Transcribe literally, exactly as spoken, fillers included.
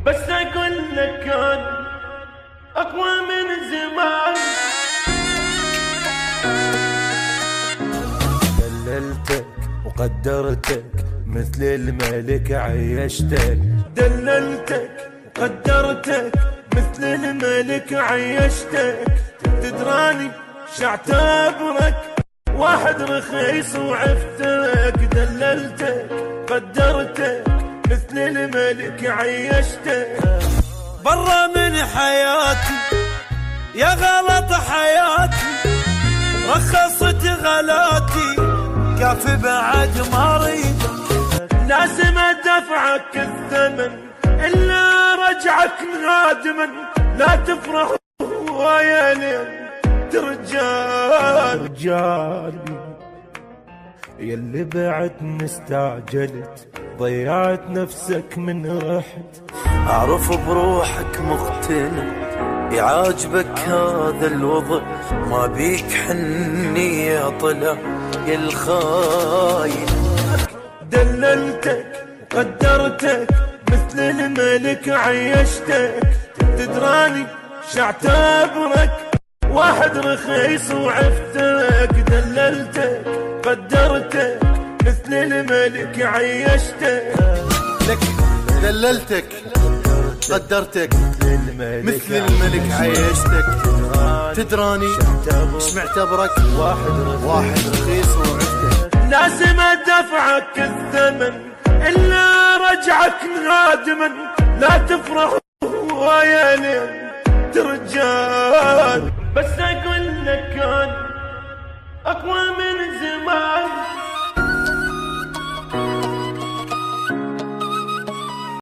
بس اقول لك كان اقوى من زمان. دللتك وقدرتك مثل الملك عيشتك. دللتك وقدرتك مثل الملك عيشتك. تدراني شعتبرك واحد رخيص وعفتك. دللتك قدرتك مثل الملك عيشتك. برا من حياتي يا غلط حياتي، رخصت غلاتي كافي بعد ما اريد. لازم ادفعك الثمن الا رجعك نادما. لا تفرح ويا لين ترجال. رجالي يلي بعد استعجلت، ضيعت نفسك من رحت. اعرف بروحك مقتنع يعاجبك هذا الوضع، ما بيك حنية طلع يا الخاين. دللتك وقدرتك مثل الملك عيشتك. تدراني شعتبرك واحد رخيص وعفتك. دللتك قدرتك مثل الملك عيشتك. لك دللتك قدرتك مثل الملك عيشتك. تدراني ايش معتبرك واحد رخيص وعفتك. لازم ادفعك الثمن الا رجعك نادما. لا تفرح ويا لين ترجال. بس اقول لك كان اقوى من زمان.